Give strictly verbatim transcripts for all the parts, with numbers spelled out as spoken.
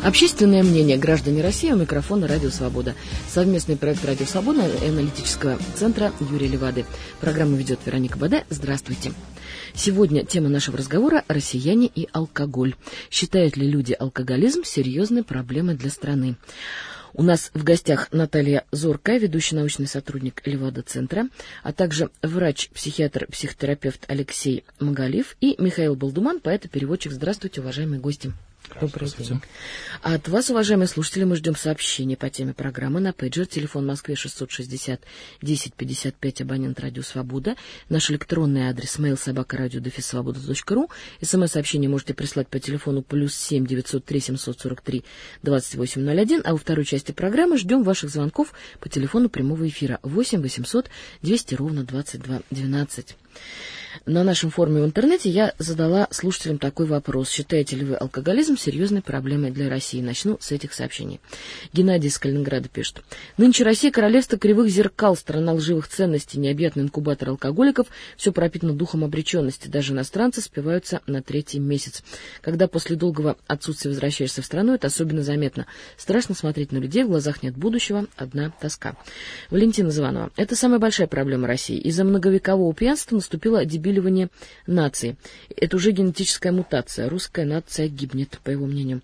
Общественное мнение. Граждане России. У микрофона «Радио Свобода». Совместный проект «Радио Свобода» и аналитического центра Юрия Левады. Программу ведет Вероника Баде. Здравствуйте. Сегодня тема нашего разговора – россияне и алкоголь. Считают ли люди алкоголизм серьезной проблемой для страны? У нас в гостях Наталья Зоркая, ведущий научный сотрудник Левада-центра, а также врач-психиатр, психотерапевт Алексей Магалиев и Михаил Балдуман, поэт и переводчик. Здравствуйте, уважаемые гости. Добрый день. А от вас, уважаемые слушатели, мы ждем сообщения по теме программы на пейджер. Телефон в Москве шестьсот шестьдесят десять пятьдесят пять, абонент «Радио Свобода». Наш электронный адрес mail собака радио дефис свобода точка ру. СМС-сообщение можете прислать по телефону плюс семь девятьсот три семьсот сорок три двадцать восемь ноль один. А во второй части программы ждем ваших звонков по телефону прямого эфира восемь восемьсот двести ровно двадцать два двенадцать. На нашем форуме в интернете я задала слушателям такой вопрос. Считаете ли вы алкоголизм серьезной проблемой для России? Начну с этих сообщений. Геннадий из Калининграда пишет. Нынче Россия королевство кривых зеркал, страна лживых ценностей, необъятный инкубатор алкоголиков, все пропитано духом обреченности. Даже иностранцы спиваются на третий месяц. Когда после долгого отсутствия возвращаешься в страну, это особенно заметно. Страшно смотреть на людей, в глазах нет будущего, одна тоска. Валентина Званова. Это самая большая проблема России. Из-за многовекового пьянства наступила дебилизация нации. Это уже генетическая мутация. Русская нация гибнет, по его мнению.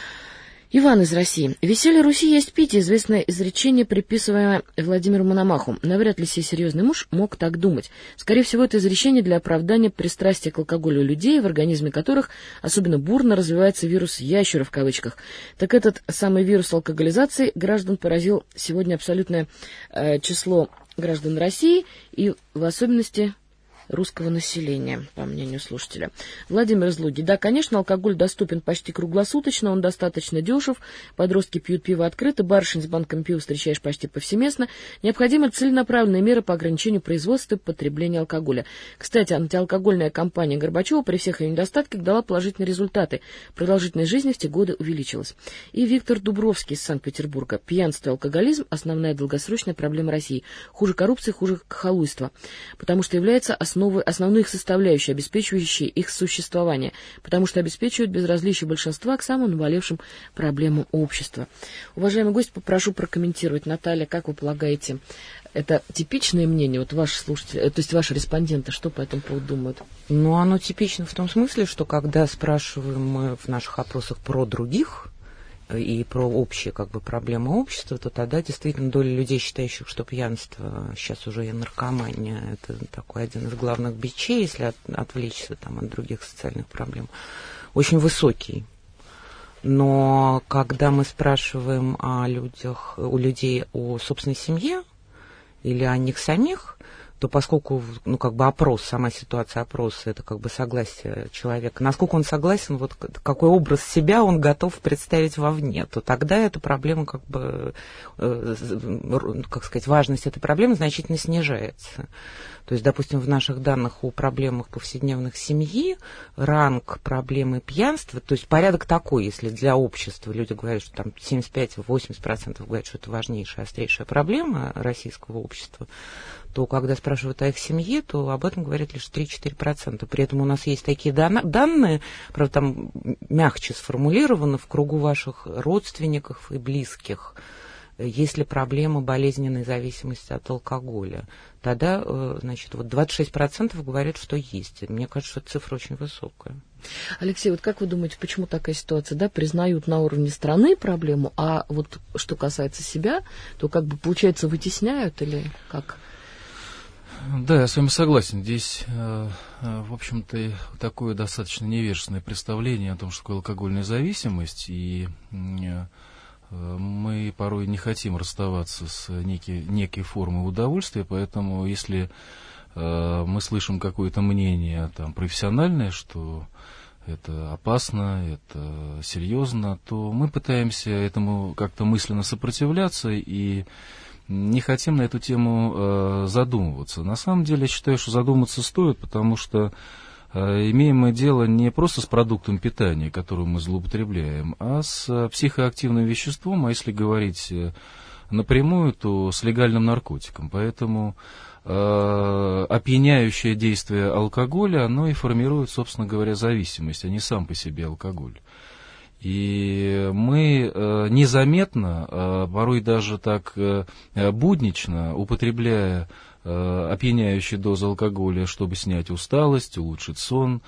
Иван из России. Веселье Руси есть пить. Известное изречение, приписываемое Владимиру Мономаху. Навряд ли сей серьезный муж мог так думать. Скорее всего, это изречение для оправдания пристрастия к алкоголю людей, в организме которых особенно бурно развивается вирус ящера в кавычках. Так этот самый вирус алкоголизации граждан поразил сегодня абсолютное э, число граждан России и в особенности русского населения, по мнению слушателя. Владимир из Луги. Да, конечно, алкоголь доступен почти круглосуточно, он достаточно дешев, подростки пьют пиво открыто, барышень с банком пива встречаешь почти повсеместно. Необходимы целенаправленные меры по ограничению производства и потребления алкоголя. Кстати, антиалкогольная кампания Горбачева при всех ее недостатках дала положительные результаты. Продолжительность жизни в те годы увеличилась. И Виктор Дубровский из Санкт-Петербурга. Пьянство и алкоголизм – основная долгосрочная проблема России. Хуже коррупции, хуже халуйства, потому что является основой Основы, основной их составляющей, обеспечивающей их существование, потому что обеспечивают безразличие большинства к самым наболевшим проблемам общества. Уважаемый гость, попрошу прокомментировать. Наталья, как вы полагаете, это типичное мнение, вот ваши слушатели, то есть ваши респонденты, что по этому поводу думают? Ну, оно типично в том смысле, что когда спрашиваем мы в наших опросах про других и про общие как бы проблемы общества, то тогда действительно доля людей, считающих, что пьянство, сейчас уже и наркомания, это такой один из главных бичей, если от, отвлечься там, от других социальных проблем, очень высокий. Но когда мы спрашиваем о людях, у людей о собственной семье или о них самих, то поскольку, ну, как бы опрос, сама ситуация опроса, это как бы согласие человека, насколько он согласен, вот какой образ себя он готов представить вовне, то тогда эта проблема, как бы, э, как сказать, важность этой проблемы значительно снижается. То есть, допустим, в наших данных о проблемах повседневных семьи ранг проблемы пьянства, то есть порядок такой, если для общества люди говорят, что там семьдесят пять - восемьдесят процентов говорят, что это важнейшая, острейшая проблема российского общества, то когда спрашивают о их семье, то об этом говорят лишь три-четыре процента. При этом у нас есть такие данные, правда, там мягче сформулированы, в кругу ваших родственников и близких. Есть ли проблема болезненной зависимости от алкоголя, тогда, значит, вот двадцать шесть процентов говорят, что есть. Мне кажется, что цифра очень высокая. Алексей, вот как вы думаете, почему такая ситуация? Да, признают на уровне страны проблему, а вот что касается себя, то как бы, получается, вытесняют или как? Да, я с вами согласен. Здесь, в общем-то, такое достаточно невежественное представление о том, что такое алкогольная зависимость, и мы порой не хотим расставаться с некой, некой формой удовольствия, поэтому если э, мы слышим какое-то мнение там, профессиональное, что это опасно, это серьезно, то мы пытаемся этому как-то мысленно сопротивляться и не хотим на эту тему э, задумываться. На самом деле, я считаю, что задуматься стоит, потому что имеем мы дело не просто с продуктом питания, которым мы злоупотребляем, а с психоактивным веществом, а если говорить напрямую, то с легальным наркотиком. Поэтому э, опьяняющее действие алкоголя, оно и формирует, собственно говоря, зависимость, а не сам по себе алкоголь. И мы э, незаметно, э, порой даже так э, буднично, употребляя э, опьяняющие дозы алкоголя, чтобы снять усталость, улучшить сон,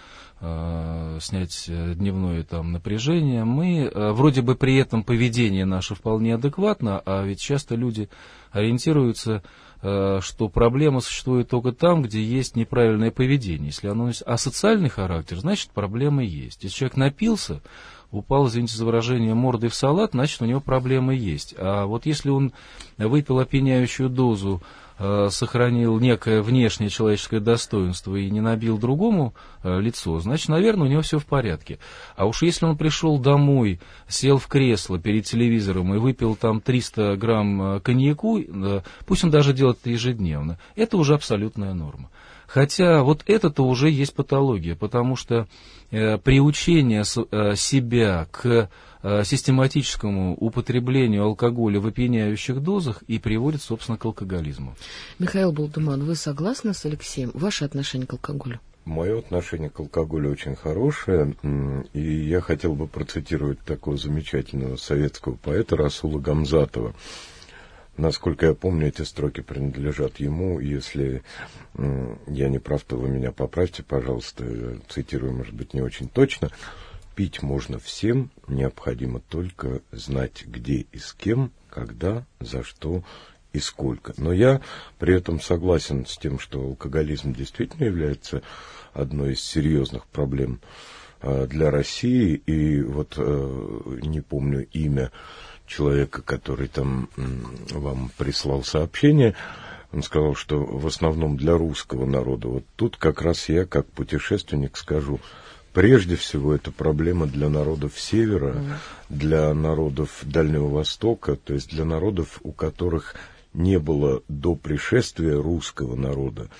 э, снять дневное там напряжение, мы э, вроде бы при этом поведение наше вполне адекватно, а ведь часто люди ориентируются, э, что проблема существует только там, где есть неправильное поведение. Если оно носит асоциальный характер, значит проблема есть. Если человек напился, упал, извините за выражение, мордой в салат, значит, у него проблемы есть. А вот если он выпил опьяняющую дозу, э, сохранил некое внешнее человеческое достоинство и не набил другому э, лицо, значит, наверное, у него все в порядке. А уж если он пришел домой, сел в кресло перед телевизором и выпил там триста грамм э, коньяку, э, пусть он даже делает это ежедневно, это уже абсолютная норма. Хотя вот это-то уже есть патология, потому что э, приучение с, э, себя к э, систематическому употреблению алкоголя в опьяняющих дозах и приводит, собственно, к алкоголизму. Михаил Балдуман, вы согласны с Алексеем? Ваше отношение к алкоголю? Мое отношение к алкоголю очень хорошее, и я хотел бы процитировать такого замечательного советского поэта Расула Гамзатова. Насколько я помню, эти строки принадлежат ему. Если м, я не прав, то вы меня поправьте, пожалуйста. Цитирую, может быть, не очень точно. «Пить можно всем, необходимо только знать, где и с кем, когда, за что и сколько». Но я при этом согласен с тем, что алкоголизм действительно является одной из серьезных проблем э, для России. И вот э, не помню имя человека, который там вам прислал сообщение, он сказал, что в основном для русского народа. Вот тут как раз я, как путешественник, скажу, прежде всего это проблема для народов Севера, mm. для народов Дальнего Востока, то есть для народов, у которых не было до пришествия русского народа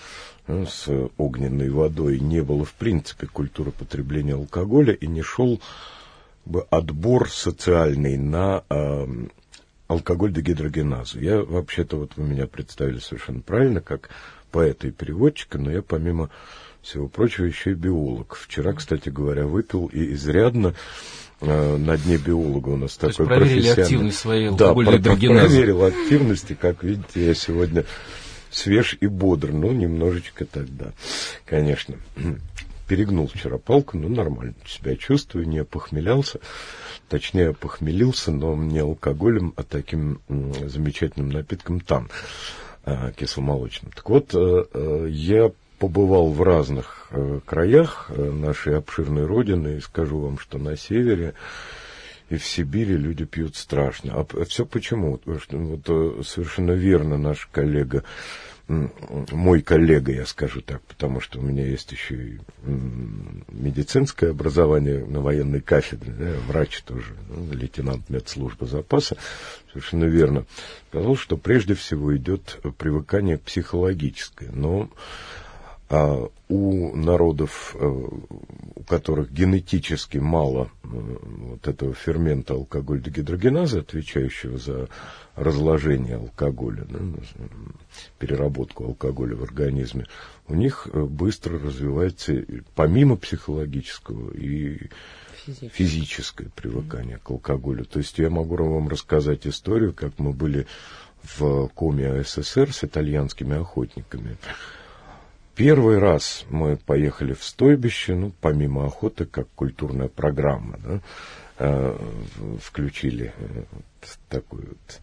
с огненной водой, не было в принципе культуры потребления алкоголя и не шел бы отбор социальный на э, алкоголь-дегидрогеназу. Я, вообще-то, вот вы меня представили совершенно правильно, как поэта и переводчика, но я, помимо всего прочего, еще и биолог. Вчера, кстати говоря, выпил и изрядно э, на дне биолога у нас То такой проверили профессиональный... активность своей алкогольной да, дрогеназы. проверил активности, как видите, я сегодня свеж и бодр, ну, немножечко тогда, конечно. Перегнул вчера палку, ну, нормально себя чувствую, не опохмелялся, точнее, опохмелился, но не алкоголем, а таким м, замечательным напитком тан, э, кисломолочным. Так вот, э, э, я побывал в разных э, краях э, нашей обширной родины, и скажу вам, что на севере и в Сибири люди пьют страшно. А все почему? Потому что вот, совершенно верно наш коллега, мой коллега, я скажу так, потому что у меня есть еще и медицинское образование на военной кафедре, да, врач тоже, лейтенант медслужбы запаса, совершенно верно сказал, что прежде всего идет привыкание психологическое, но а у народов, у которых генетически мало вот этого фермента алкоголь-дегидрогеназы, отвечающего за разложение алкоголя, да, переработку алкоголя в организме, у них быстро развивается, помимо психологического, и физическое, физическое привыкание mm-hmm. к алкоголю. То есть я могу вам рассказать историю, как мы были в Коми СССР с итальянскими охотниками. Первый раз мы поехали в стойбище, ну, помимо охоты, как культурная программа, да, э, включили э, такой вот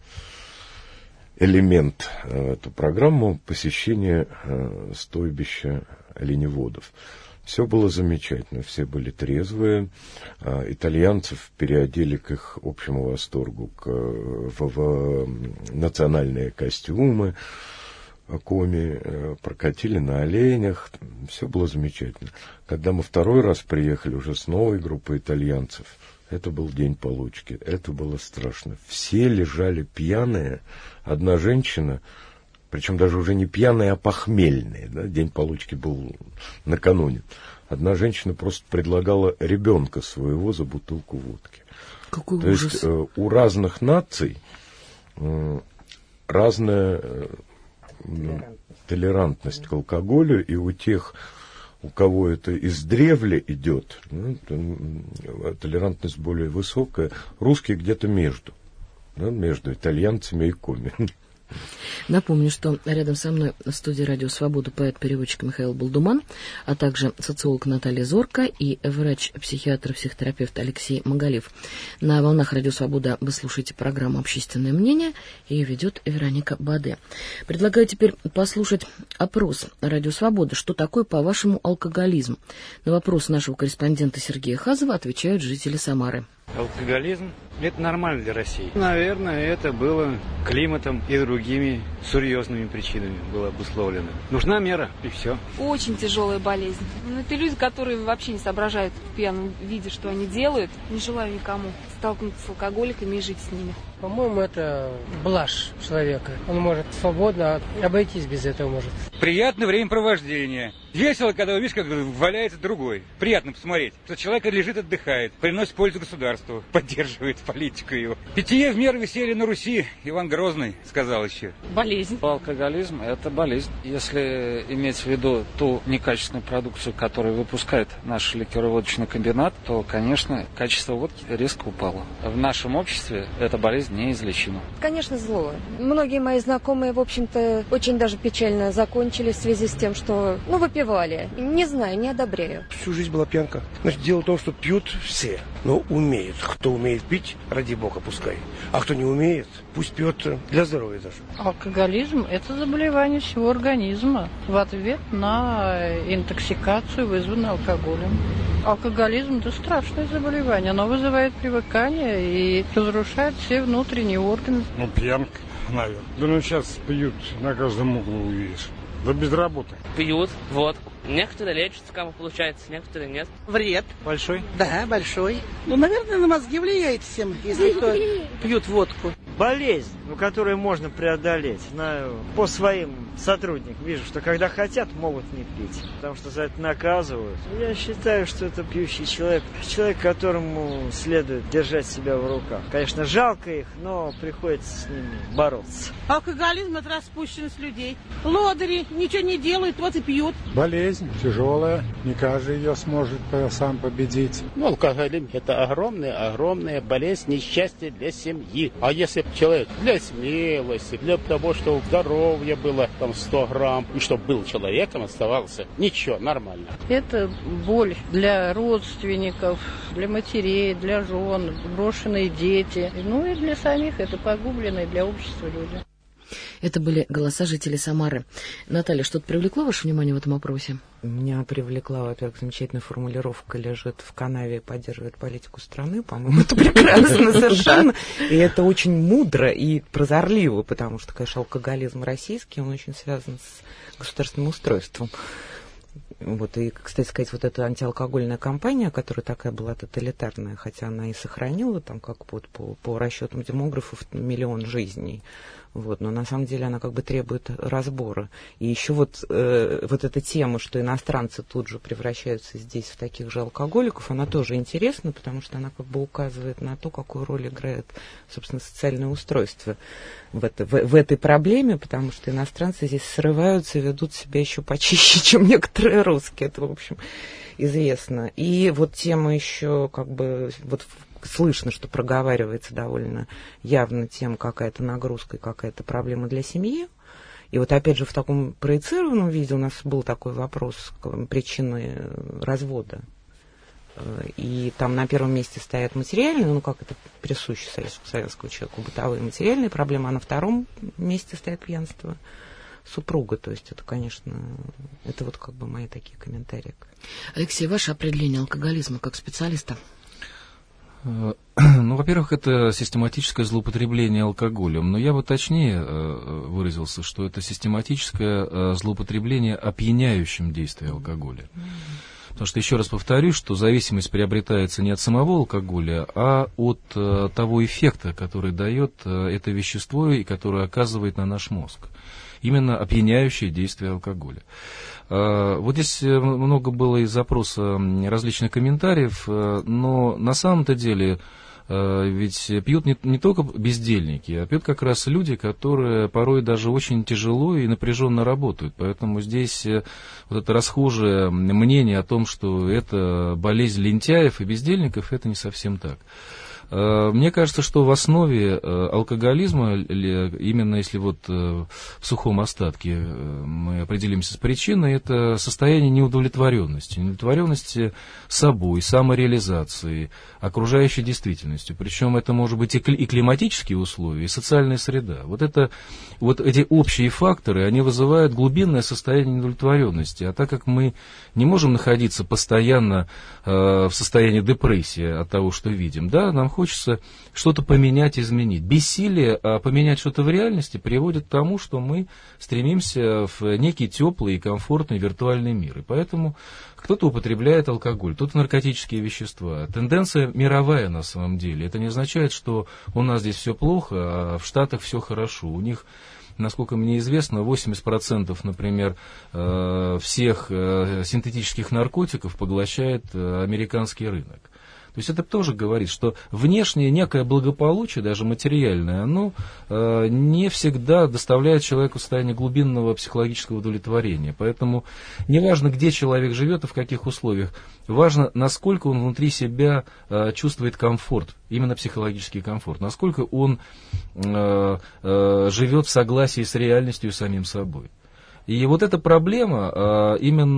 элемент в э, эту программу посещения э, стойбища оленеводов. Все было замечательно, все были трезвые, э, итальянцев переодели к их общему восторгу к, в, в национальные костюмы, Коми, прокатили на оленях, все было замечательно. Когда мы второй раз приехали уже с новой группой итальянцев, это был день получки, это было страшно. Все лежали пьяные, одна женщина, причем даже уже не пьяные, а похмельные, да? День получки был накануне. Одна женщина просто предлагала ребенка своего за бутылку водки. Какой То ужас. есть э, у разных наций э, разная толерантность к алкоголю, и у тех, у кого это издревле идет, ну, толерантность более высокая, русские где-то между, да, между итальянцами и коми. Напомню, что рядом со мной в студии «Радио Свобода» поэт-переводчик Михаил Балдуман, а также социолог Наталья Зорко и врач-психиатр, психотерапевт Алексей Магалев. На волнах «Радио Свобода» вы слушаете программу «Общественное мнение», и ее ведет Вероника Баде. Предлагаю теперь послушать опрос «Радио Свобода». Что такое, по-вашему, алкоголизм? На вопрос нашего корреспондента Сергея Хазова отвечают жители Самары. Алкоголизм – это нормально для России. Наверное, это было климатом и другими серьезными причинами было обусловлено. Нужна мера, и все. Очень тяжелая болезнь. Ну, это люди, которые вообще не соображают в пьяном виде, что они делают. Не желаю никому столкнуться с алкоголиками и жить с ними. По-моему, это блажь человека. Он может свободно обойтись без этого, может. Приятное времяпровождение. Весело, когда видишь, как валяется другой. Приятно посмотреть, что человек лежит, отдыхает, приносит пользу государству, поддерживает политику его. Питье в меру веселья на Руси, Иван Грозный сказал еще. Болезнь. Алкоголизм – это болезнь. Если иметь в виду ту некачественную продукцию, которую выпускает наш ликероводочный комбинат, то, конечно, качество водки резко упало. В нашем обществе эта болезнь неизлечима. Конечно, зло. Многие мои знакомые, в общем-то, очень даже печально закончили в связи с тем, что, ну, выпивали. Не знаю, не одобряю. Всю жизнь была пьянка. Значит, дело в том, что пьют все, но умеют. Кто умеет пить, ради бога, пускай. А кто не умеет, пусть пьет для здоровья даже. Алкоголизм – это заболевание всего организма в ответ на интоксикацию, вызванную алкоголем. Алкоголизм – это страшное заболевание. Оно вызывает привыкание и разрушает все внутренние органы. Ну, пьянка, наверное. Да ну сейчас пьют на каждом углу, увидишь. Да без работы. Пьют водку. Некоторые лечатся, кому получается, некоторые нет. Вред. Большой? Да, большой. Ну, наверное, на мозги влияет всем, если кто пьет водку. Болезнь, ну, которую можно преодолеть. Знаю по своим сотрудникам. Вижу, что когда хотят, могут не пить. Потому что за это наказывают. Я считаю, что это пьющий человек. Человек, которому следует держать себя в руках. Конечно, жалко их, но приходится с ними бороться. Алкоголизм – это распущенность людей. Лодыри ничего не делают, вот и пьют. Болезнь тяжелая. Не каждый ее сможет сам победить. Ну, алкоголизм – это огромная, огромная болезнь, несчастье для семьи. А если человек для смелости, для того, чтобы здоровье было там сто грамм, и чтобы был человеком, оставался, ничего, нормально. Это боль для родственников, для матерей, для жен, брошенные дети. Ну и для самих это погубленные для общества люди. Это были голоса жителей Самары. Наталья, что-то привлекло ваше внимание в этом опросе? Меня привлекла, во-первых, замечательная формулировка «лежит в канаве и поддерживает политику страны». По-моему, это прекрасно совершенно. И это очень мудро и прозорливо, потому что, конечно, алкоголизм российский, он очень связан с государственным устройством. Вот, и, кстати сказать, вот эта антиалкогольная кампания, которая такая была тоталитарная, хотя она и сохранила, там, как вот по, по расчетам демографов, миллион жизней. Вот, но на самом деле она как бы требует разбора. И еще вот, э, вот эта тема, что иностранцы тут же превращаются здесь в таких же алкоголиков, она тоже интересна, потому что она как бы указывает на то, какую роль играет, собственно, социальное устройство в, это, в, в этой проблеме, потому что иностранцы здесь срываются и ведут себя еще почище, чем некоторые русские. Это, в общем, известно. И вот тема еще как бы... вот слышно, что проговаривается довольно явно тем, какая-то нагрузка и какая-то проблема для семьи. И вот опять же в таком проецированном виде у нас был такой вопрос причины развода. И там на первом месте стоят материальные, ну как это присуще советскому человеку, бытовые материальные проблемы, а на втором месте стоит пьянство супруга. То есть это, конечно, это вот как бы мои такие комментарии. Алексей, ваше определение алкоголизма как специалиста? Ну, во-первых, это систематическое злоупотребление алкоголем, но я бы точнее выразился, что это систематическое злоупотребление опьяняющим действием алкоголя. Потому что, еще раз повторюсь, что зависимость приобретается не от самого алкоголя, а от того эффекта, который дает это вещество и который оказывает на наш мозг. Именно опьяняющее действие алкоголя. Вот здесь много было из запроса различных комментариев, но на самом-то деле ведь пьют не, не только бездельники, а пьют как раз люди, которые порой даже очень тяжело и напряженно работают. Поэтому здесь вот это расхожее мнение о том, что это болезнь лентяев и бездельников, это не совсем так. Мне кажется, что в основе алкоголизма, именно если вот в сухом остатке мы определимся с причиной, это состояние неудовлетворенности. Неудовлетворенности собой, самореализацией, окружающей действительностью. Причем это может быть и климатические условия, и социальная среда. Вот, это, вот эти общие факторы, они вызывают глубинное состояние неудовлетворенности. А так как мы не можем находиться постоянно в состоянии депрессии от того, что видим, да, нам хочется что-то поменять, изменить. Бессилие а поменять что-то в реальности приводит к тому, что мы стремимся в некий теплый и комфортный виртуальный мир. И поэтому кто-то употребляет алкоголь, кто-то наркотические вещества. Тенденция мировая на самом деле. Это не означает, что у нас здесь все плохо, а в Штатах все хорошо. У них, насколько мне известно, восемьдесят процентов, например, всех синтетических наркотиков поглощает американский рынок. То есть это тоже говорит, что внешнее некое благополучие, даже материальное, оно э, не всегда доставляет человеку состояние глубинного психологического удовлетворения. Поэтому неважно, где человек живет и в каких условиях, важно, насколько он внутри себя э, чувствует комфорт, именно психологический комфорт, насколько он э, э, живет в согласии с реальностью и самим собой. И вот эта проблема,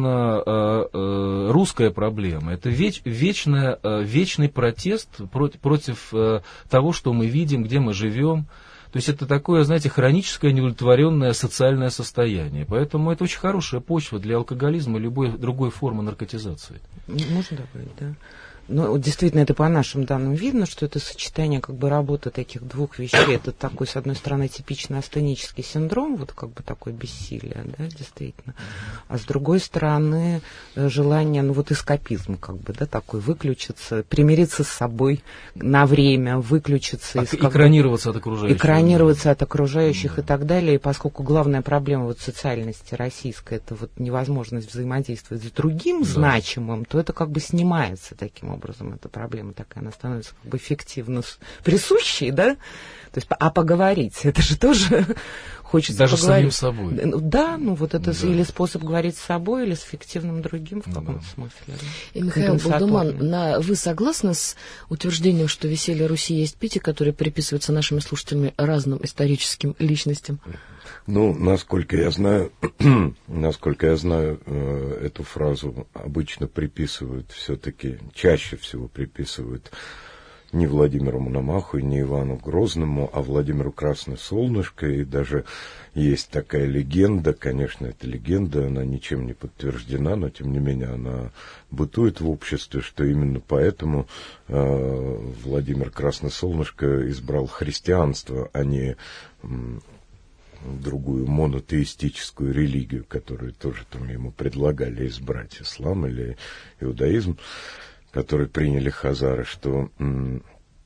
именно русская проблема, это веч, вечная, вечный протест против, против того, что мы видим, где мы живем. То есть это такое, знаете, хроническое неудовлетворенное социальное состояние. Поэтому это очень хорошая почва для алкоголизма и любой другой формы наркотизации. Можно добавить, да? Ну, действительно, это по нашим данным видно, что это сочетание как бы работы таких двух вещей. Это такой, с одной стороны, типичный астенический синдром, вот как бы такое бессилие, да, действительно. А с другой стороны, желание, ну вот эскапизм, как бы, да, такой, выключиться, примириться с собой на время, выключиться. Из, экранироваться бы, от окружающих. Экранироваться от окружающих да. и так далее. И поскольку главная проблема вот социальности российской, это вот невозможность взаимодействовать с другим да. значимым, то это как бы снимается таким образом. образом эта проблема такая, она становится как бы эффективно присущей, да? То есть, а поговорить, это же тоже хочется даже поговорить. Даже самим собой. Да, ну вот это да. или способ говорить с собой, или с фиктивным другим в каком-то да. смысле. Да? И, Михаил Балдуман, на, вы согласны с утверждением, что веселье Руси есть пить, которое приписывается нашими слушателями разным историческим личностям? Ну, насколько я знаю, насколько я знаю, э, эту фразу обычно приписывают все-таки, чаще всего приписывают не Владимиру Мономаху и не Ивану Грозному, а Владимиру Красное Солнышко. И даже есть такая легенда, конечно, эта легенда, она ничем не подтверждена, но тем не менее она бытует в обществе, что именно поэтому э, Владимир Красное Солнышко избрал христианство, а не м, другую монотеистическую религию, которую тоже там ему предлагали избрать, ислам или иудаизм, который приняли хазары, что м,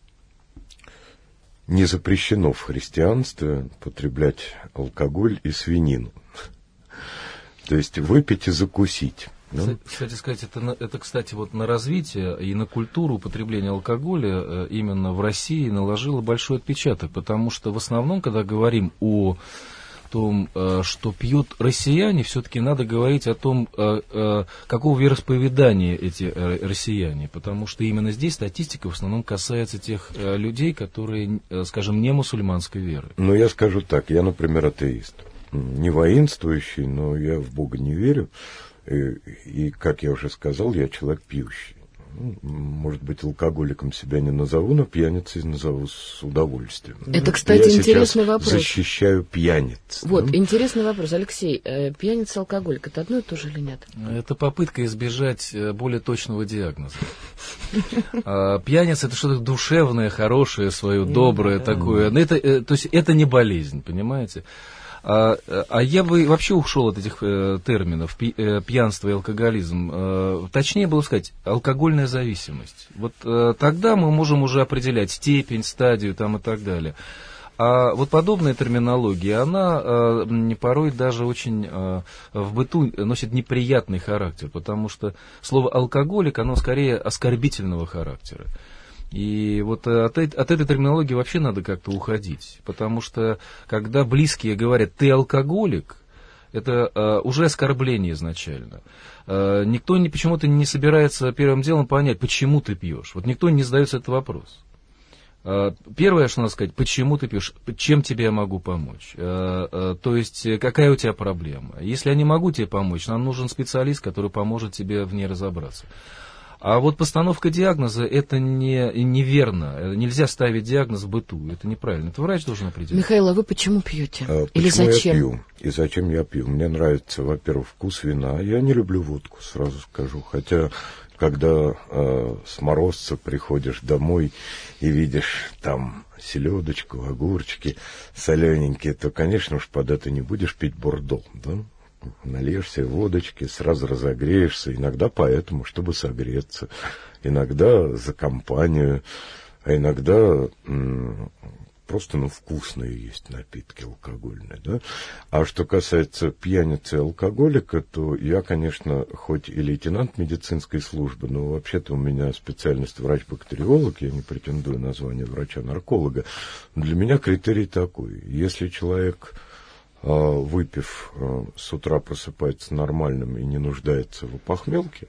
не запрещено в христианстве потреблять алкоголь и свинину. То есть выпить и закусить. Кстати, кстати сказать, это, это, кстати, вот на развитие и на культуру употребления алкоголя именно в России наложило большой отпечаток, потому что в основном, когда говорим о том, что пьют россияне, все-таки надо говорить о том, какого вероисповедания эти россияне, потому что именно здесь статистика в основном касается тех людей, которые, скажем, не мусульманской веры. Ну, я скажу так, я, например, атеист, не воинствующий, но я в Бога не верю, и, и как я уже сказал, я человек пьющий. Может быть, алкоголиком себя не назову, но пьяницей назову с удовольствием. Это, кстати, я интересный вопрос. Защищаю пьяниц. Вот, да? Интересный вопрос. Алексей, пьяница, алкоголик, это одно и то же или нет? Это попытка избежать более точного диагноза. Пьяница — это что-то душевное, хорошее, свое, доброе такое. То есть это не болезнь, понимаете? А, а я бы вообще ушел от этих э, терминов пи, э, пьянство и алкоголизм. Э, точнее было сказать, алкогольная зависимость. Вот э, тогда мы можем уже определять степень, стадию там, и так далее. А вот подобная терминология, она э, порой даже очень э, в быту носит неприятный характер, потому что слово алкоголик, оно скорее оскорбительного характера. И вот от, от этой терминологии вообще надо как-то уходить, потому что когда близкие говорят «ты алкоголик», это э, уже оскорбление изначально. Э, никто не, почему-то не собирается первым делом понять, почему ты пьешь. Вот никто не задается этот вопрос. Э, первое, что надо сказать, почему ты пьешь, чем тебе я могу помочь. Э, э, то есть, какая у тебя проблема. Если я не могу тебе помочь, нам нужен специалист, который поможет тебе в ней разобраться. А вот постановка диагноза, это не, неверно. Нельзя ставить диагноз в быту. Это неправильно. Это врач должен определить. Михаил, а вы почему пьете? А, Или почему зачем? я пью? И зачем я пью? Мне нравится, во-первых, вкус вина. Я не люблю водку, сразу скажу. Хотя, когда э, с морозца приходишь домой и видишь там селедочку, огурчики солененькие, то, конечно уж, под это не будешь пить бордо, да? Нальешься водочки, сразу разогреешься, иногда поэтому, чтобы согреться, иногда за компанию, а иногда м- просто, ну, вкусные есть напитки алкогольные, да. А что касается пьяницы и алкоголика, то я, конечно, хоть и лейтенант медицинской службы, но вообще-то у меня специальность врач-бактериолог, я не претендую на звание врача-нарколога. Для меня критерий такой: если человек, выпив, с утра просыпается нормальным и не нуждается в опохмелке,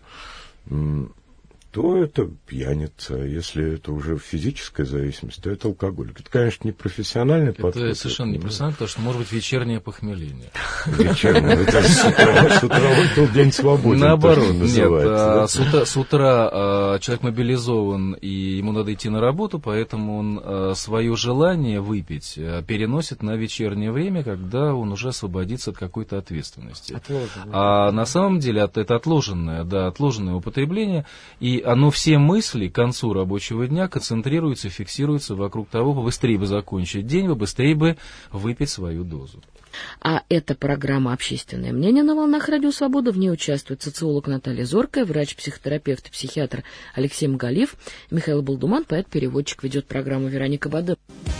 то это пьяница. Если это уже физическая зависимость, то это алкоголик. Это, конечно, не профессиональный подход. Это совершенно не профессиональный, потому что может быть вечернее похмеление. Вечернее. Это с утра выпил, день свободен. Наоборот, нет. С утра человек мобилизован, и ему надо идти на работу, поэтому он свое желание выпить переносит на вечернее время, когда он уже освободится от какой-то ответственности. А на самом деле это отложенное, да, отложенное употребление, и оно все мысли к концу рабочего дня концентрируются, фиксируются вокруг того, побыстрее бы закончить день, побыстрее бы выпить свою дозу. А это программа «Общественное мнение» на волнах Радио Свобода. В ней участвуют социолог Наталья Зоркая, врач-психотерапевт и психиатр Алексей Магалиев, Михаил Балдуман, поэт-переводчик, ведет программу Вероника Баде.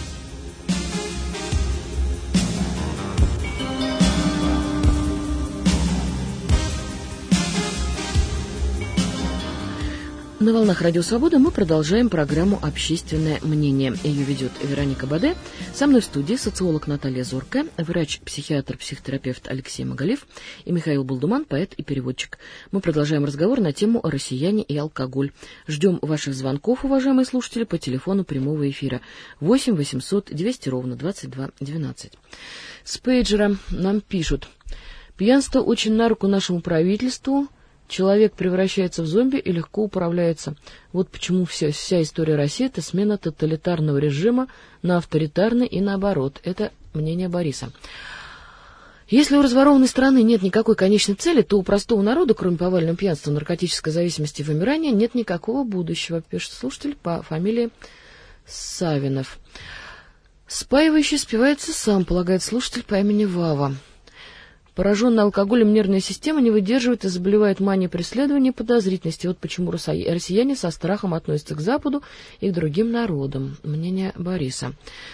На волнах Радио Свобода мы продолжаем программу «Общественное мнение». Ее ведет Вероника Баде. Со мной в студии социолог Наталья Зоркая, врач-психиатр, психотерапевт Алексей Магалиев и Михаил Балдуман, поэт и переводчик. Мы продолжаем разговор на тему «Россияне и алкоголь». Ждем ваших звонков, уважаемые слушатели, по телефону прямого эфира восемь восемьсот двести ровно двадцать два двенадцать. С пейджера нам пишут: «Пьянство очень на руку нашему правительству. Человек превращается в зомби и легко управляется. Вот почему вся, вся история России — это смена тоталитарного режима на авторитарный и наоборот». Это мнение Бориса. Если у разворованной страны нет никакой конечной цели, то у простого народа, кроме повального пьянства, наркотической зависимости и вымирания, нет никакого будущего, пишет слушатель по фамилии Савинов. Спаивающий спивается сам, полагает слушатель по имени Вава. Пораженная алкоголем нервная система не выдерживает и заболевает манией преследования и подозрительности. Вот почему россияне со страхом относятся к Западу и к другим народам. Мнение Бориса.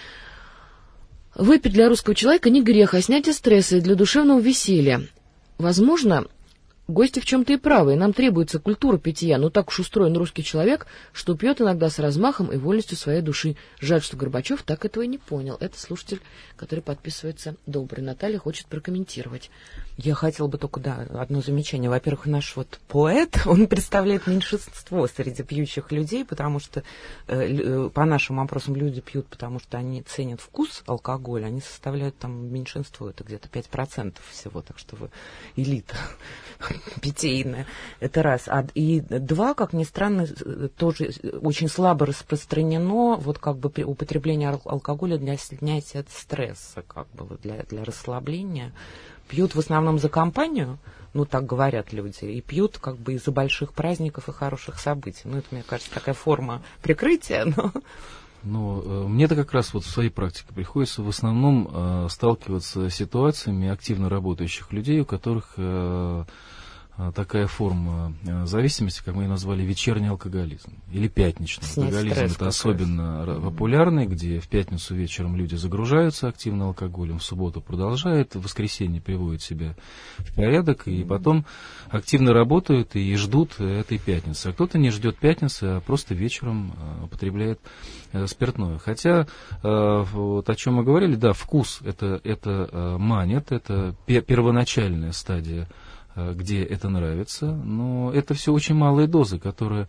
Выпить для русского человека не грех, а снятие стресса и для душевного веселья. Возможно, гости в чем-то и правы, и нам требуется культура питья, но так уж устроен русский человек, что пьет иногда с размахом и вольностью своей души. Жаль, что Горбачев так этого и не понял. Это слушатель, который подписывается «Добрый». Наталья хочет прокомментировать. Я хотела бы только, да, одно замечание. Во-первых, наш вот поэт, он представляет меньшинство среди пьющих людей, потому что э, по нашим опросам люди пьют, потому что они ценят вкус алкоголя, они составляют там меньшинство, это где-то пять процентов всего, так что вы элита питейная. Это раз. А, и два, как ни странно, тоже очень слабо распространено вот как бы употребление алкоголя для снятия стресса, как бы для, для расслабления. Пьют в основном за компанию, ну, так говорят люди, и пьют как бы из-за больших праздников и хороших событий. Ну, это, мне кажется, такая форма прикрытия, но... Ну, мне-то как раз вот в своей практике приходится в основном э, сталкиваться с ситуациями активно работающих людей, у которых э, такая форма зависимости, как мы ее назвали, вечерний алкоголизм или пятничный Снять алкоголизм. Это особенно раз. популярный, где в пятницу вечером люди загружаются активно алкоголем, в субботу продолжают, в воскресенье приводят себя в порядок, и потом активно работают и ждут этой пятницы. А кто-то не ждет пятницы, а просто вечером употребляет спиртное. Хотя, вот о чем мы говорили, да, вкус это, это манит, это первоначальная стадия, где это нравится, но это все очень малые дозы, которые,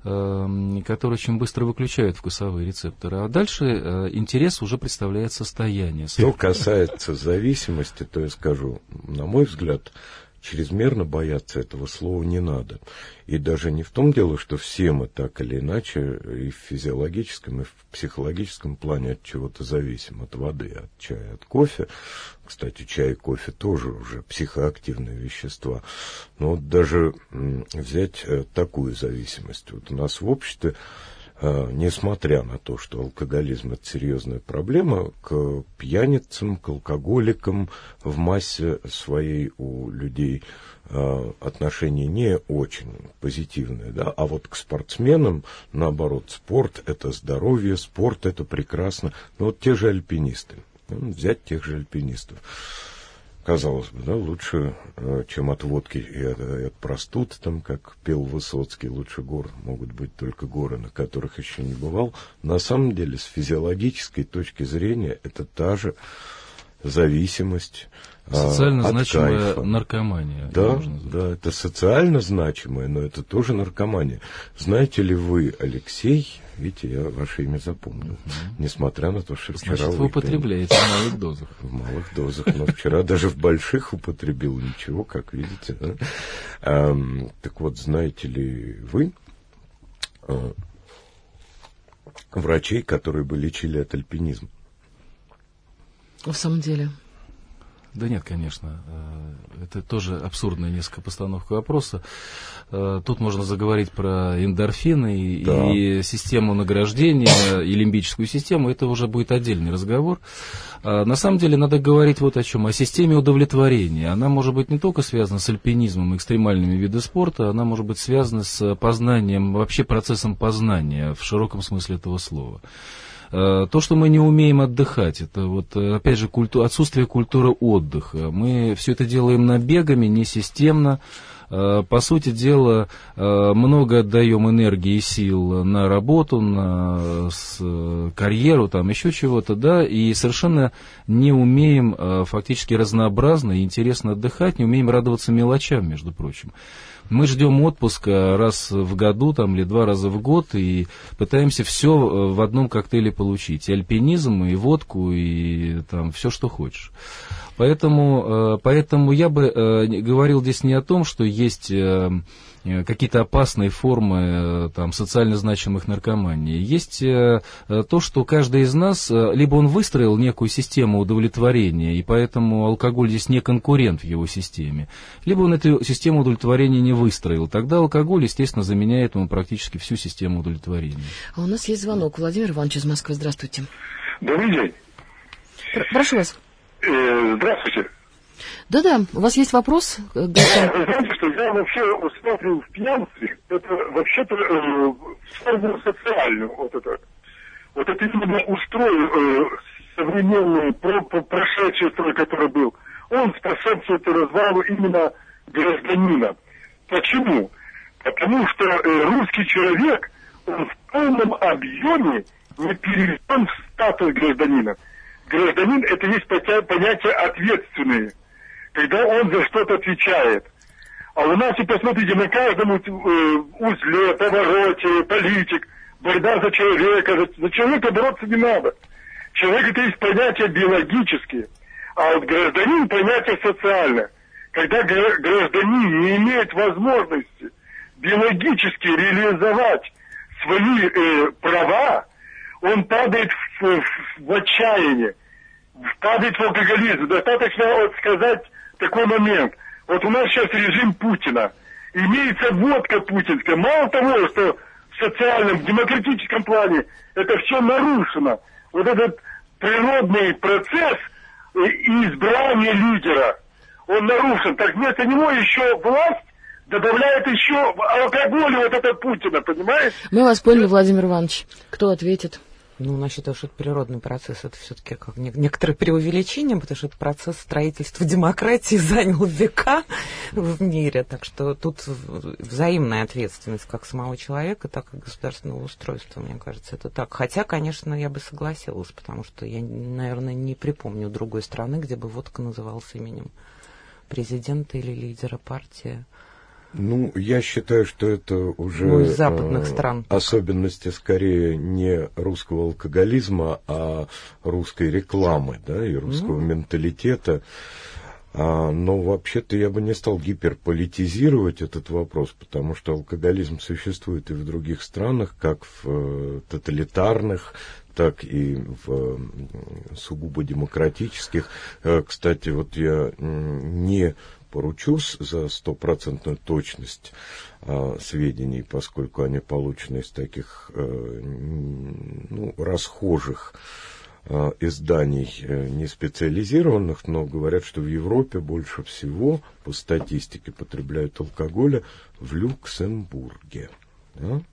которые очень быстро выключают вкусовые рецепторы. А дальше интерес уже представляет состояние. Что касается зависимости, то я скажу, на мой взгляд, чрезмерно бояться этого слова не надо. И даже не в том дело, что все мы так или иначе и в физиологическом, и в психологическом плане от чего-то зависим. От воды, от чая, от кофе. Кстати, чай и кофе тоже уже психоактивные вещества. Но вот даже взять такую зависимость. Вот у нас в обществе, несмотря на то, что алкоголизм – это серьезная проблема, к пьяницам, к алкоголикам в массе своей у людей отношение не очень позитивное, да, а вот к спортсменам, наоборот, спорт – это здоровье, спорт – это прекрасно. Но вот те же альпинисты, взять тех же альпинистов. Казалось бы, да, лучше, чем от водки и от, и от простуд, там, как пел Высоцкий, лучше гор могут быть только горы, на которых еще не бывал. На самом деле, с физиологической точки зрения, это та же зависимость социально а, значимая кайфа. Наркомания. Да, да, это социально значимая, но это тоже наркомания. Знаете ли вы, Алексей, видите, я ваше имя запомнил, угу. несмотря на то, что вчера... Значит, вы употребляете в малых дозах. В малых дозах, но вчера даже в больших употребил, ничего, как видите. Да? А, так вот, знаете ли вы а, врачей, которые бы лечили от альпинизма? В самом деле... Да нет, конечно. Это тоже абсурдная несколько постановка вопроса. Тут можно заговорить про эндорфины да. и систему награждения, и лимбическую систему. Это уже будет отдельный разговор. На самом деле надо говорить вот о чем. О системе удовлетворения. Она может быть не только связана с альпинизмом и экстремальными видами спорта, она может быть связана с познанием, вообще процессом познания в широком смысле этого слова. То, что мы не умеем отдыхать, это вот, опять же, культу... отсутствие культуры отдыха. Мы все это делаем набегами, несистемно. По сути дела, много отдаем энергии и сил на работу, на карьеру, там еще чего-то, да, и совершенно не умеем фактически разнообразно и интересно отдыхать, не умеем радоваться мелочам, между прочим. Мы ждем отпуска раз в году там, или два раза в год и пытаемся все в одном коктейле получить. И альпинизм, и водку, и там, все, что хочешь. Поэтому, поэтому я бы говорил здесь не о том, что есть какие-то опасные формы там, социально значимых наркоманий. Есть то, что каждый из нас, либо он выстроил некую систему удовлетворения, и поэтому алкоголь здесь не конкурент в его системе, либо он эту систему удовлетворения не выстроил. Тогда алкоголь, естественно, заменяет ему практически всю систему удовлетворения. А у нас есть звонок. Владимир Иванович из Москвы. Здравствуйте. Добрый день. Пр- прошу вас. Э, здравствуйте. Да-да, у вас есть вопрос? Вы знаете, что я вообще усматриваю в пьянстве, это вообще-то э, форму социальную, вот это, вот это именно устрой э, современный, про, про, прошедший строй, который был, он способствует развалу именно гражданина. Почему? Потому что э, русский человек, он в полном объеме не переведен в статус гражданина. Гражданин — это есть понятие ответственное, когда он за что-то отвечает. А у нас, и посмотрите, на каждом э, узле, повороте, политик, борьба за человека. За, за человека бороться не надо. Человек — это есть понятие биологические. А вот гражданин — понятие социальное. Когда гражданин не имеет возможности биологически реализовать свои э, права, он падает в, в, в отчаяние, падает в алкоголизм. Достаточно вот сказать такой момент. Вот у нас сейчас режим Путина. Имеется водка путинская. Мало того, что в социальном, в демократическом плане это все нарушено. Вот этот природный процесс избрания лидера, он нарушен. Так вместо него еще власть добавляет еще алкоголь вот это Путина, понимаешь? Мы вас поняли, Владимир Иванович. Кто ответит? Ну, насчет того, что это природный процесс, это все-таки как некоторое преувеличение, потому что этот процесс строительства демократии занял века в мире. Так что тут взаимная ответственность как самого человека, так и государственного устройства, мне кажется, это так. Хотя, конечно, я бы согласилась, потому что я, наверное, не припомню другой страны, где бы водка называлась именем президента или лидера партии. Ну, я считаю, что это уже ну, из западных стран. Особенности скорее не русского алкоголизма, а русской рекламы, да, и русского mm. менталитета. А, но вообще-то я бы не стал гиперполитизировать этот вопрос, потому что алкоголизм существует и в других странах, как в э, тоталитарных, так и в э, сугубо демократических. Э, кстати, вот я не поручусь за стопроцентную точность а, сведений, поскольку они получены из таких а, ну, расхожих а, изданий, а, не специализированных, но говорят, что в Европе больше всего по статистике потребляют алкоголя в Люксембурге. Да?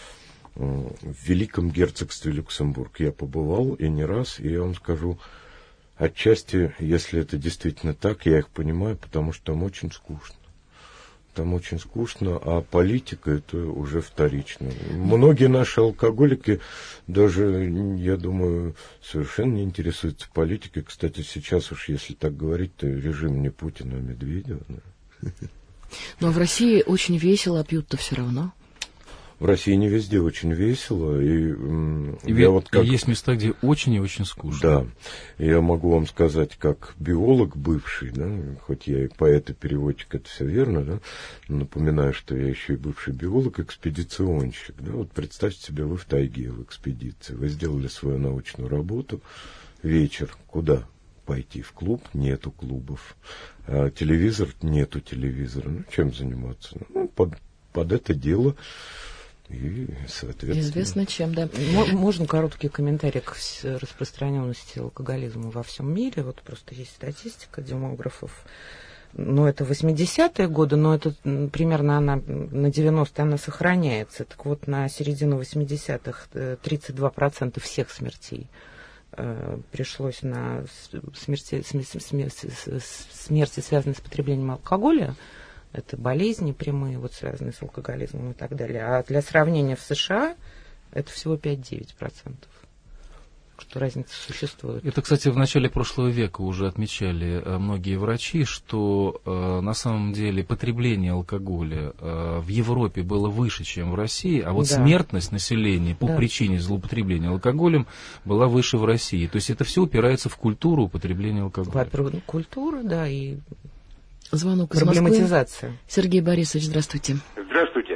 В Великом Герцогстве Люксембург я побывал и не раз, и я вам скажу, отчасти, если это действительно так, я их понимаю, потому что там очень скучно. Там очень скучно, а политика это уже вторично. Многие наши алкоголики даже, я думаю, совершенно не интересуются политикой. Кстати, сейчас уж, если так говорить, то режим не Путина, а Медведева. Да. Но в России очень весело, а пьют-то все равно. В России не везде очень весело. И, и, я вот как... и есть места, где очень и очень скучно. Да. Я могу вам сказать, как биолог бывший, да, хоть я и поэт, и переводчик, это все верно, да, напоминаю, что я еще и бывший биолог, экспедиционщик. Да, вот представьте себе, вы в тайге, в экспедиции, вы сделали свою научную работу, вечер, куда пойти? В клуб? Нету клубов. А телевизор? Нету телевизора. Ну, чем заниматься? Ну, под, под это дело... И, соответственно... Известно чем, да. Можно короткий комментарий к распространенности алкоголизма во всем мире? Вот просто есть статистика демографов. Ну, это восьмидесятые годы, но это примерно она на девяностые она сохраняется. Так вот, на середину восьмидесятых тридцать два процента всех смертей э, пришлось на смерти, смерти, смерти, смерти, связанные с потреблением алкоголя. Это болезни прямые, вот, связанные с алкоголизмом и так далее. А для сравнения в США это всего пять-девять процентов. Что разница существует. Это, кстати, в начале прошлого века уже отмечали многие врачи, что э, на самом деле потребление алкоголя э, в Европе было выше, чем в России, а вот да. смертность населения по да. причине злоупотребления алкоголем была выше в России. То есть это все упирается в культуру употребления алкоголя. Во-первых, культура, да, и... Звонок из Проблематизация. Москвы. Сергей Борисович, здравствуйте. Здравствуйте.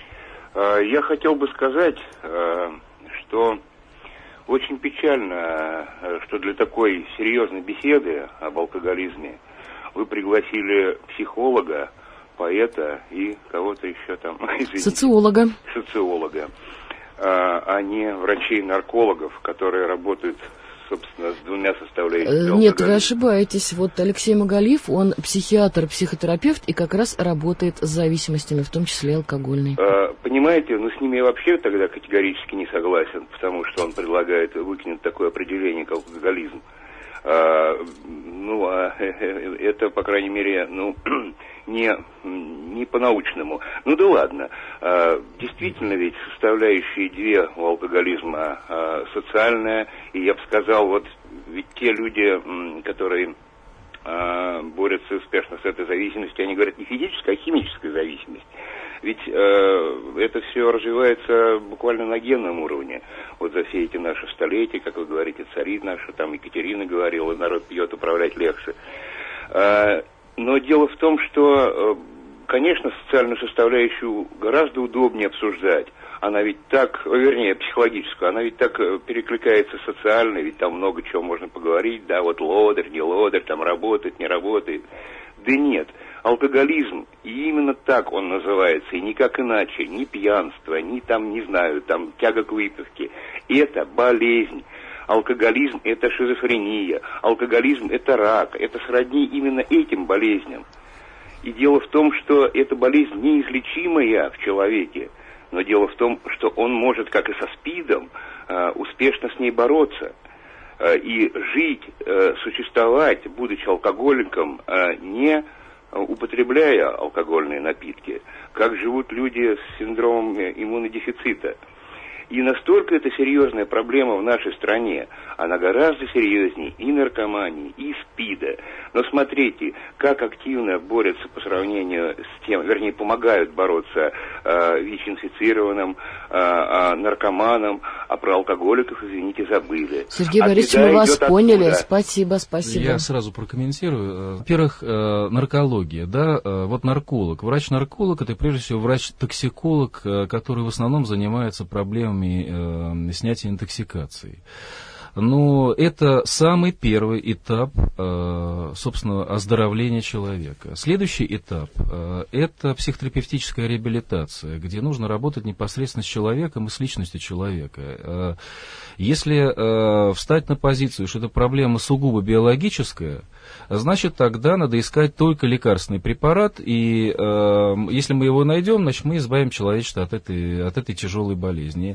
Я хотел бы сказать, что очень печально, что для такой серьезной беседы об алкоголизме вы пригласили психолога, поэта и кого-то еще там. Извините, социолога. Социолога, а не врачей-наркологов, которые работают, собственно, с двумя составляющими. Нет, вы ошибаетесь. Вот Алексей Магалиев, он психиатр, психотерапевт и как раз работает с зависимостями, в том числе алкогольной. А, понимаете, ну с ними я вообще тогда категорически не согласен, потому что он предлагает выкинуть такое определение, как алкоголизм. А, ну, а это, по крайней мере, ну, не, не по-научному. Ну да ладно. А, действительно ведь составляющие две у алкоголизма а, социальная, и я бы сказал, вот ведь те люди, которые а, борются успешно с этой зависимостью, они говорят не физическая, а химическая зависимость. Ведь э, это все развивается буквально на генном уровне. Вот за все эти наши столетия, как вы говорите, цари наши, там Екатерина говорила, народ пьет, управлять легче. Э, но дело в том, что, э, конечно, социальную составляющую гораздо удобнее обсуждать. Она ведь так, вернее, психологическую, она ведь так перекликается социально, ведь там много чего можно поговорить, да, вот лодырь, не лодырь, там работает, не работает. Да нет, алкоголизм, и именно так он называется, и никак иначе, ни пьянство, ни там, не знаю, там тяга к выпивке, это болезнь. Алкоголизм – это шизофрения, алкоголизм – это рак, это сродни именно этим болезням. И дело в том, что эта болезнь неизлечимая в человеке, но дело в том, что он может, как и со СПИДом, успешно с ней бороться. И жить, существовать, будучи алкоголиком, не употребляя алкогольные напитки, как живут люди с синдромом иммунодефицита. И настолько это серьезная проблема в нашей стране, она гораздо серьезнее и наркомании, и СПИДа. Но смотрите, как активно борются по сравнению с тем, вернее, помогают бороться э, ВИЧ-инфицированным, э, э, наркоманам, а про алкоголиков, извините, забыли. Сергей а Борисович, мы вас оттуда. поняли. Спасибо, спасибо. Я сразу прокомментирую. Во-первых, наркология, да, вот нарколог. Врач-нарколог — это прежде всего врач-токсиколог, который в основном занимается проблемами снятия интоксикации. Но это самый первый этап, собственно, оздоровления человека. Следующий этап – это психотерапевтическая реабилитация, где нужно работать непосредственно с человеком и с личностью человека. Если встать на позицию, что это проблема сугубо биологическая, значит, тогда надо искать только лекарственный препарат, и если мы его найдем, значит, мы избавим человечество от этой, от этой тяжелой болезни.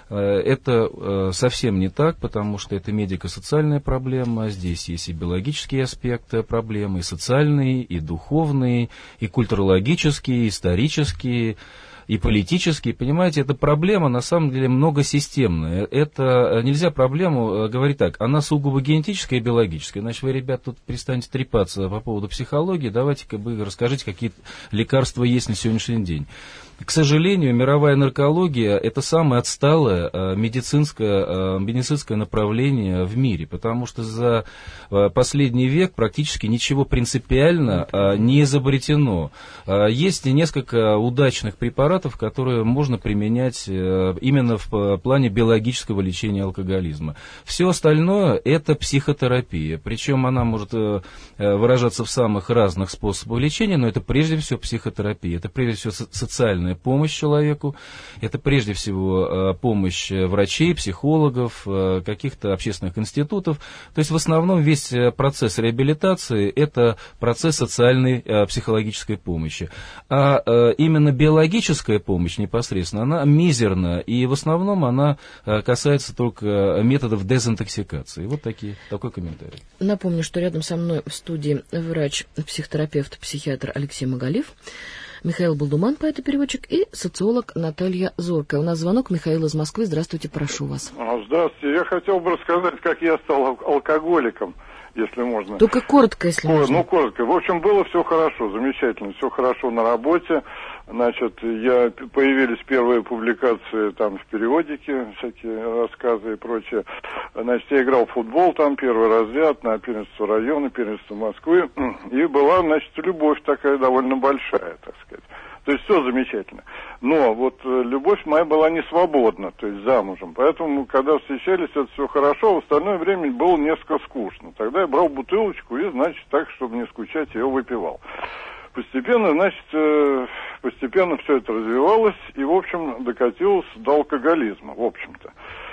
Это совсем не так, потому что это медико-социальная проблема, здесь есть и биологические аспекты проблемы, и социальные, и духовные, и культурологические, и исторические, и политические. Понимаете, эта проблема на самом деле многосистемная. Это нельзя проблему говорить так, она сугубо генетическая и биологическая. Значит, вы, ребят, тут перестанете трепаться по поводу психологии, давайте-ка вы расскажите, какие лекарства есть на сегодняшний день. К сожалению, мировая наркология – это самое отсталое медицинское, медицинское направление в мире, потому что за последний век практически ничего принципиально не изобретено. Есть несколько удачных препаратов, которые можно применять именно в плане биологического лечения алкоголизма. Все остальное – это психотерапия, причем она может выражаться в самых разных способах лечения, но это прежде всего психотерапия, это прежде всего социальная помощь человеку, это прежде всего помощь врачей, психологов, каких-то общественных институтов. То есть в основном весь процесс реабилитации – это процесс социальной психологической помощи. А именно биологическая помощь непосредственно, она мизерна, и в основном она касается только методов дезинтоксикации. Вот такие, такой комментарий. Напомню, что рядом со мной в студии врач, психотерапевт, психиатр Алексей Магалиев, Михаил Балдуман, поэт-переводчик, и социолог Наталья Зоркая. У нас звонок. Михаил из Москвы. Здравствуйте, прошу вас. Здравствуйте. Я хотел бы рассказать, как я стал алкоголиком, если можно. Только коротко, если Кор- можно. Ну, коротко. В общем, было все хорошо, замечательно. Все хорошо на работе. Значит, я, появились первые публикации там в периодике, всякие рассказы и прочее. Значит, я играл в футбол, там первый разряд на первенство района, первенство Москвы. И была, значит, любовь такая довольно большая, так сказать. То есть все замечательно. Но вот любовь моя была не свободна, то есть замужем. Поэтому, когда встречались, это все хорошо, в остальное время было несколько скучно. Тогда я брал бутылочку и, значит, так, чтобы не скучать, ее выпивал. Постепенно, значит, постепенно все это развивалось и, в общем, докатилось до алкоголизма, в общем-то.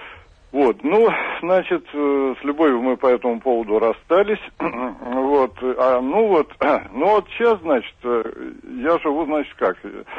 Вот, ну, значит, с любовью мы по этому поводу расстались, вот, а, ну вот, ну вот сейчас, значит, я живу, значит, как,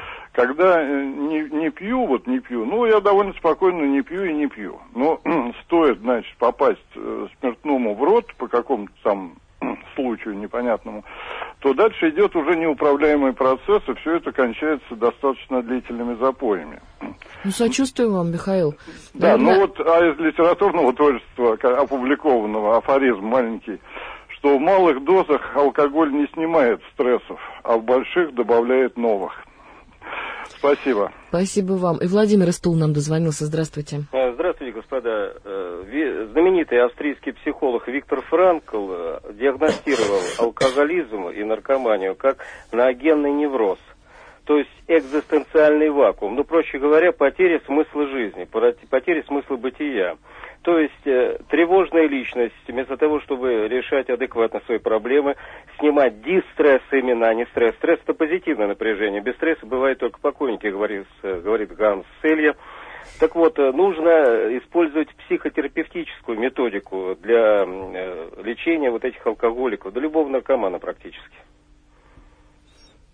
когда не, не пью, вот не пью, ну, я довольно спокойно не пью и не пью, но стоит, значит, попасть спиртному в рот по какому-то там случаю непонятному, то дальше идет уже неуправляемый процесс, и все это кончается достаточно длительными запоями. Ну, сочувствую вам, Михаил. Да, Наверное... ну вот, а из литературного творчества, опубликованного, афоризм маленький, что в малых дозах алкоголь не снимает стрессов, а в больших добавляет новых. Спасибо. Спасибо вам. И Владимир из Тул нам дозвонился. Здравствуйте. Здравствуйте, господа. Знаменитый австрийский психолог Виктор Франкл диагностировал алкоголизм и наркоманию как ноогенный невроз, то есть экзистенциальный вакуум. Ну, проще говоря, потеря смысла жизни, потеря смысла бытия. То есть э, тревожная личность, вместо того, чтобы решать адекватно свои проблемы, снимать дистресс именно, а не стресс. Стресс – это позитивное напряжение. Без стресса бывает только покойники, говорит, говорит Ганс Селье. Так вот, нужно использовать психотерапевтическую методику для э, лечения вот этих алкоголиков, да любого наркомана практически.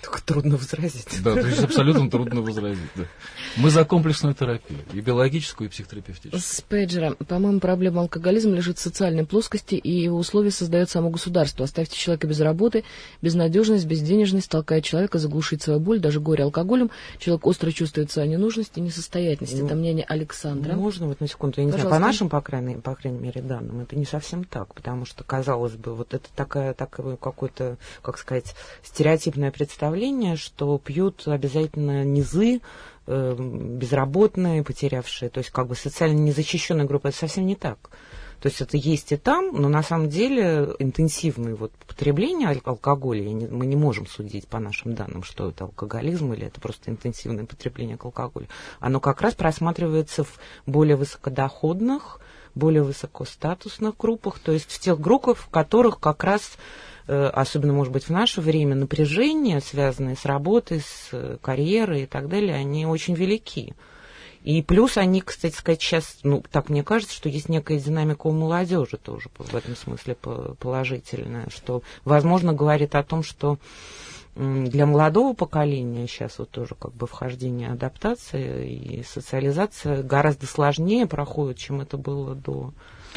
Только трудно возразить. Да, то есть абсолютно трудно возразить. Да. Мы за комплексную терапию, и биологическую, и психотерапевтическую. С Пейджера. По-моему, проблема алкоголизма лежит в социальной плоскости, и его условия создает само государство. Оставьте человека без работы, безнадежность, безденежность, толкает человека заглушить свою боль, даже горе алкоголем. Человек остро чувствует свою ненужность и несостоятельность. Ну, это мнение Александра. Можно вот на секунду, я не Пожалуйста. знаю, по нашим, по крайней, по крайней мере, данным, это не совсем так, потому что, казалось бы, вот это такая, такое какое-то, как сказать, стереотипное представление, что пьют обязательно низы, э, безработные, потерявшие, то есть как бы социально незащищенная группа. Это совсем не так. То есть это есть и там, но на самом деле интенсивное вот потребление алкоголя, не, мы не можем судить по нашим данным, что это алкоголизм или это просто интенсивное потребление алкоголя. Оно как раз просматривается в более высокодоходных, более высокостатусных группах, то есть в тех группах, в которых как раз, особенно, может быть, в наше время, напряжения, связанные с работой, с карьерой и так далее, они очень велики. И плюс они, кстати сказать, сейчас, ну, так мне кажется, что есть некая динамика у молодежи тоже в этом смысле положительная, что, возможно, говорит о том, что для молодого поколения сейчас вот тоже как бы вхождение, адаптация и социализация гораздо сложнее проходит, чем это было до...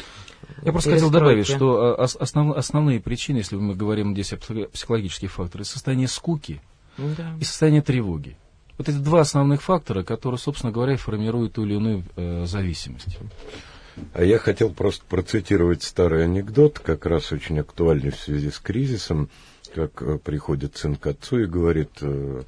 Я просто хотел добавить, что основ, основные причины, если мы говорим здесь о психологических факторах, состояние скуки, да, и состояние тревоги. Вот эти два основных фактора, которые, собственно говоря, формируют ту или иную э, зависимость. А я хотел просто процитировать старый анекдот, как раз очень актуальный в связи с кризисом, как э, приходит сын к отцу и говорит: э,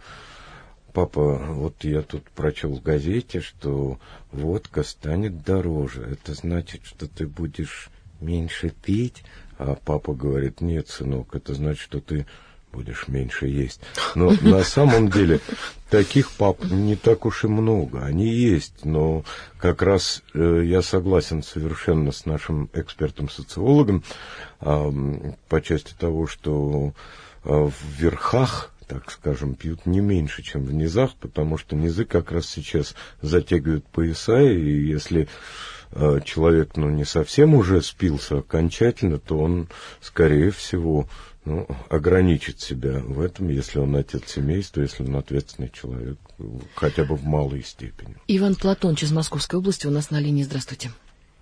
папа, вот я тут прочел в газете, что водка станет дороже. Это значит, что ты будешь меньше пить? А папа говорит: нет, сынок, это значит, что ты будешь меньше есть. Но на самом деле таких пап не так уж и много. Они есть, но как раз э, я согласен совершенно с нашим экспертом-социологом э, по части того, что э, в верхах, так скажем, пьют не меньше, чем в низах, потому что низы как раз сейчас затягивают пояса, и если э, человек, ну, не совсем уже спился окончательно, то он, скорее всего, ну, ограничит себя в этом, если он отец семейства, если он ответственный человек, хотя бы в малой степени. Иван Платонович из Московской области у нас на линии. Здравствуйте.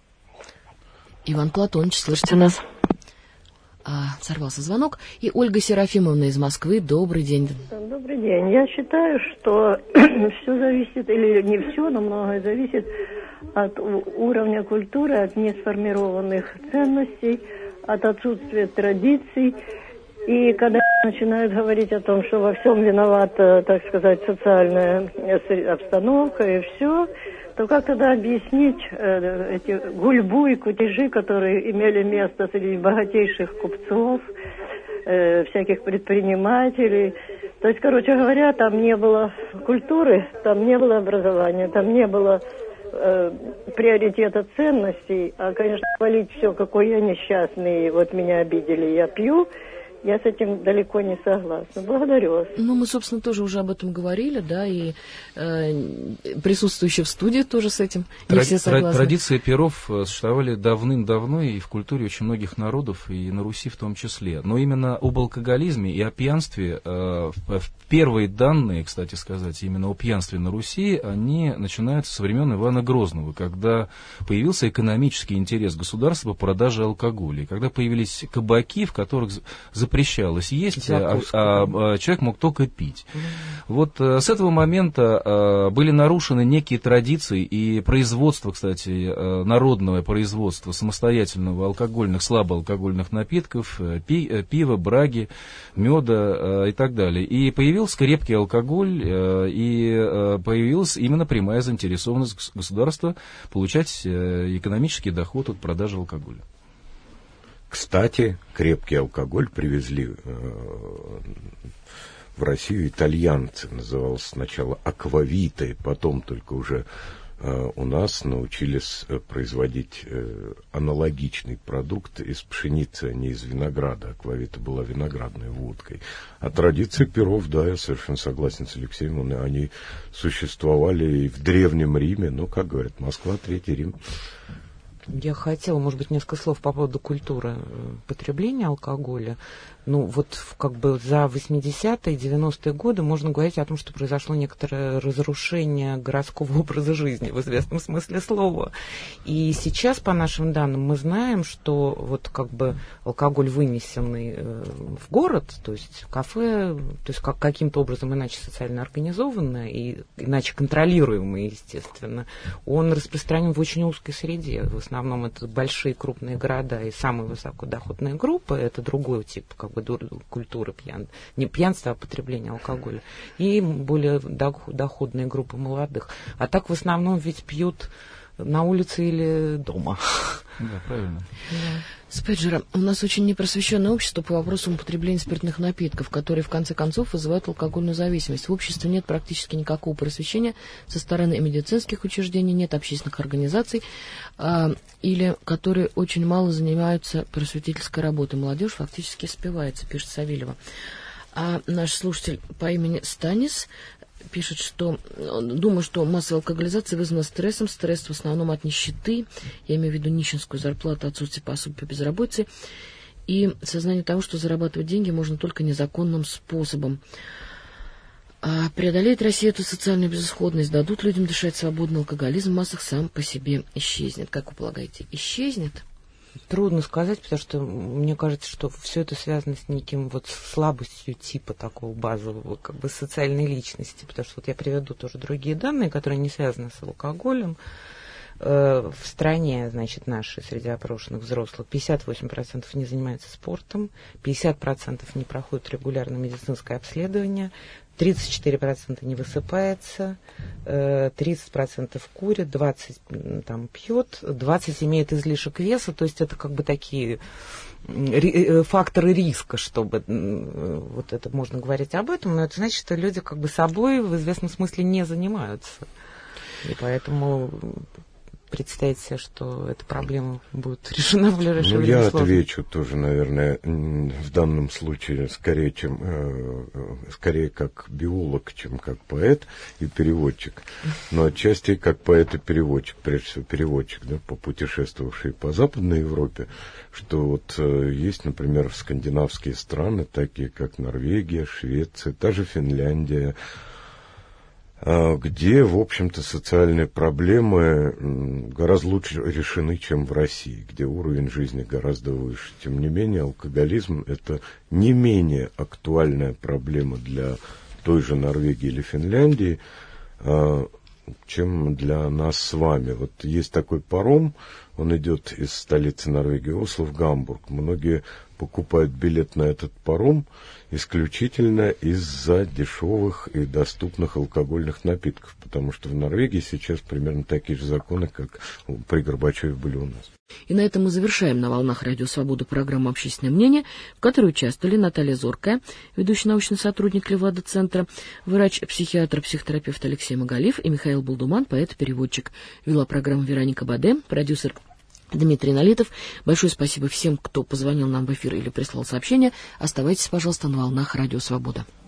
Иван Платонович, слышите нас? А, сорвался звонок. И Ольга Серафимовна из Москвы. Добрый день. Добрый день. Я считаю, что все зависит, или не все, но многое зависит от уровня культуры, от несформированных ценностей, от отсутствия традиций. И когда начинают говорить о том, что во всем виновата, так сказать, социальная обстановка и все, то как тогда объяснить э, эти гульбу и кутежи, которые имели место среди богатейших купцов, э, всяких предпринимателей? То есть, короче говоря, там не было культуры, там не было образования, там не было э, приоритета ценностей. А, конечно, хвалить все, какой я несчастный, вот меня обидели, я пью. Я с этим далеко не согласна. Благодарю вас. Ну, мы, собственно, тоже уже об этом говорили, да, и э, присутствующие в студии тоже с этим не Тради- все согласны. Традиции пиров существовали давным-давно и в культуре очень многих народов, и на Руси в том числе. Но именно об алкоголизме и о пьянстве, э, в первые данные, кстати сказать, именно о пьянстве на Руси, они начинаются со времен Ивана Грозного, когда появился экономический интерес государства по продаже алкоголя, и когда появились кабаки, в которых запрещалось есть, а, а, а человек мог только пить. Mm. Вот а, с этого момента а, были нарушены некие традиции и производство, кстати, а, народного производства самостоятельного алкогольных, слабоалкогольных напитков, пи, пива, браги, меда а, и так далее. И появился крепкий алкоголь, а, и а, появилась именно прямая заинтересованность государства получать а, экономический доход от продажи алкоголя. Кстати, крепкий алкоголь привезли э, в Россию итальянцы. Назывался сначала аквавита, и потом только уже э, у нас научились производить э, аналогичный продукт из пшеницы, а не из винограда. Аквавита была виноградной водкой. А традиции пиров, да, я совершенно согласен с Алексеем, они существовали и в Древнем Риме. Ну, как говорят, Москва, Третий Рим. Я хотела, может быть, несколько слов по поводу культуры потребления алкоголя. Ну, вот как бы за восьмидесятые, девяностые годы можно говорить о том, что произошло некоторое разрушение городского образа жизни в известном смысле слова. И сейчас, по нашим данным, мы знаем, что вот как бы алкоголь, вынесенный в город, то есть в кафе, то есть как, каким-то образом иначе социально организованный и иначе контролируемый, естественно, он распространен в очень узкой среде. В основном это большие крупные города и самые высокодоходные группы, это другой тип как бы культуры пьян, не пьянства, а потребления алкоголя, и более доходные группы молодых. А так в основном ведь пьют на улице или дома. Да, правильно. Да. Спеджера, у нас очень непросвещенное общество по вопросам употребления спиртных напитков, которые в конце концов вызывают алкогольную зависимость. В обществе нет практически никакого просвещения со стороны медицинских учреждений, нет общественных организаций, а, или которые очень мало занимаются просветительской работой. Молодежь фактически спивается, пишет Савельева. А наш слушатель по имени Станис пишет, что думаю, что массовая алкоголизация вызвана стрессом. Стресс в основном от нищеты. Я имею в виду нищенскую зарплату, отсутствие пособий по безработице. И сознание того, что зарабатывать деньги можно только незаконным способом. А преодолеет Россия эту социальную безысходность? Дадут людям дышать свободно? Алкоголизм в массах сам по себе исчезнет. Как вы полагаете, исчезнет? Трудно сказать, потому что мне кажется, что все это связано с неким вот слабостью типа такого базового, как бы социальной личности, потому что вот я приведу тоже другие данные, которые не связаны с алкоголем. В стране, значит, нашей, среди опрошенных взрослых, пятьдесят восемь процентов не занимаются спортом, пятьдесят процентов не проходят регулярно медицинское обследование, тридцать четыре процента не высыпается, тридцать процентов курят, двадцать процентов там пьет, двадцать процентов имеет излишек веса, то есть это как бы такие факторы риска, чтобы вот это можно говорить об этом, но это значит, что люди как бы собой в известном смысле не занимаются. И поэтому представить себе, что эта проблема будет решена в ближайшее ну, время. Я сложно. отвечу тоже, наверное, в данном случае скорее, чем, э, скорее как биолог, чем как поэт и переводчик. Но отчасти как поэт и переводчик, прежде всего переводчик, да, попутешествовавший по Западной Европе, что вот э, есть, например, скандинавские страны, такие как Норвегия, Швеция, та же Финляндия, где, в общем-то, социальные проблемы гораздо лучше решены, чем в России, где уровень жизни гораздо выше. Тем не менее, алкоголизм – это не менее актуальная проблема для той же Норвегии или Финляндии, чем для нас с вами. Вот есть такой паром, он идет из столицы Норвегии Осло в Гамбург. Многие покупают билет на этот паром исключительно из-за дешевых и доступных алкогольных напитков, потому что в Норвегии сейчас примерно такие же законы, как при Горбачеве были у нас. И на этом мы завершаем на «Волнах Радио Свобода» программу «Общественное мнение», в которой участвовали Наталья Зоркая, ведущий научный сотрудник Левада-центра, врач-психиатр, психотерапевт Алексей Магалиев и Михаил Булдуман, поэт-переводчик. Вела программу Вероника Баде, продюсер Дмитрий Налитов. Большое спасибо всем, кто позвонил нам в эфир или прислал сообщение. Оставайтесь, пожалуйста, на «Волнах Радио Свобода».